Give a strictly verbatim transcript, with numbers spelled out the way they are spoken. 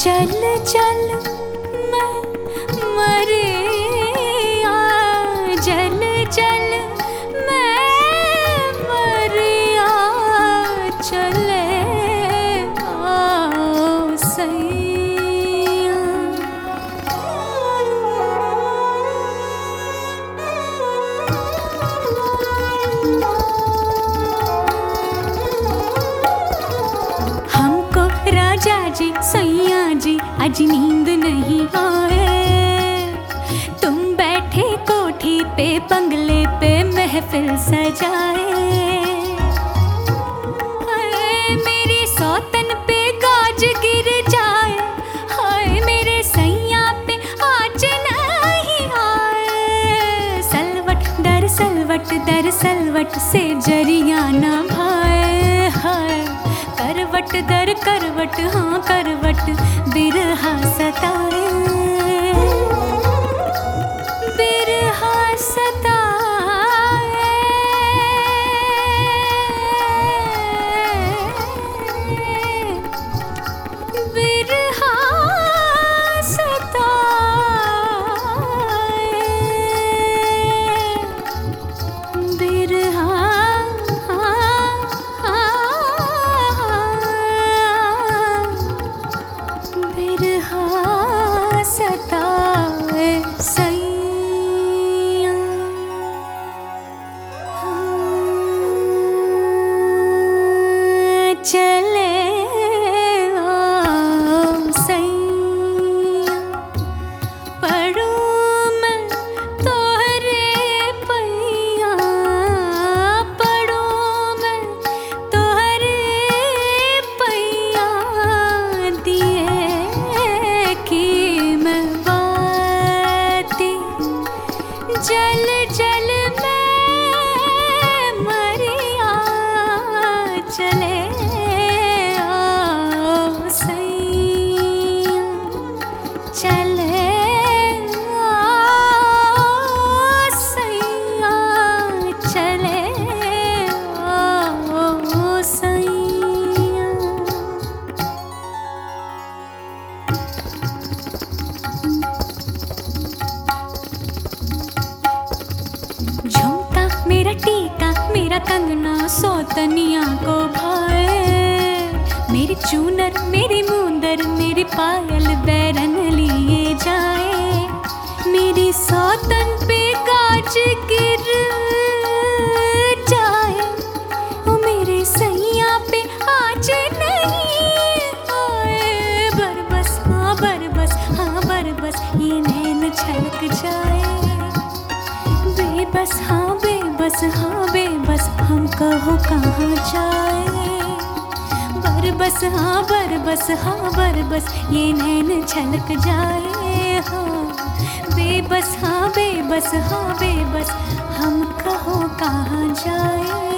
चल चल मैं मरिया, चल चल मैं मरिया, चले आओ सैया। हमको राजा जी सैया जी आज नींद नहीं आए, तुम बैठे कोठी पे बंगले पे महफिल सजाए। हाय मेरी सौतन पे गाज गिर जाए, हाय मेरे सैया पे आज नहीं आए। सलवट दर सलवट दर सलवट से जरिया ना भाए, हाय करवट दर करवट हाँ करवट बिरहा सताए, बिरहा सताए, बिरहा सताए, बिरहा सताए सैया। चले आओ सैया, पढ़ूं मैं तोहरे पैया, पढ़ूं मैं तोहरे पैया, दिए की मैं बाती, जल जल मैं मरिया, चले आओ सैया, चले आओ सैया, चले आओ सैया। झुमका मेरा टीका मेरा कंगना सौतनिया को भाए, मेरी चूनर मेरी मूंदर मेरी पायल बैरन लिए जाए। मेरी सौतन पे गाज गिर जाए, ओ मेरे सैया पे आज नहीं आए। बरबस हाँ बरबस हाँ बरबस ये नैन छलक जाए, बेबस हाँ बेबस हाँ बेबस हम कहो कहाँ जाए। बरबस हाँ बरबस हाँ बरबस ये नैन छलक जाए, हाँ बेबस हाँ बेबस हाँ बेबस हम कहो कहाँ जाए।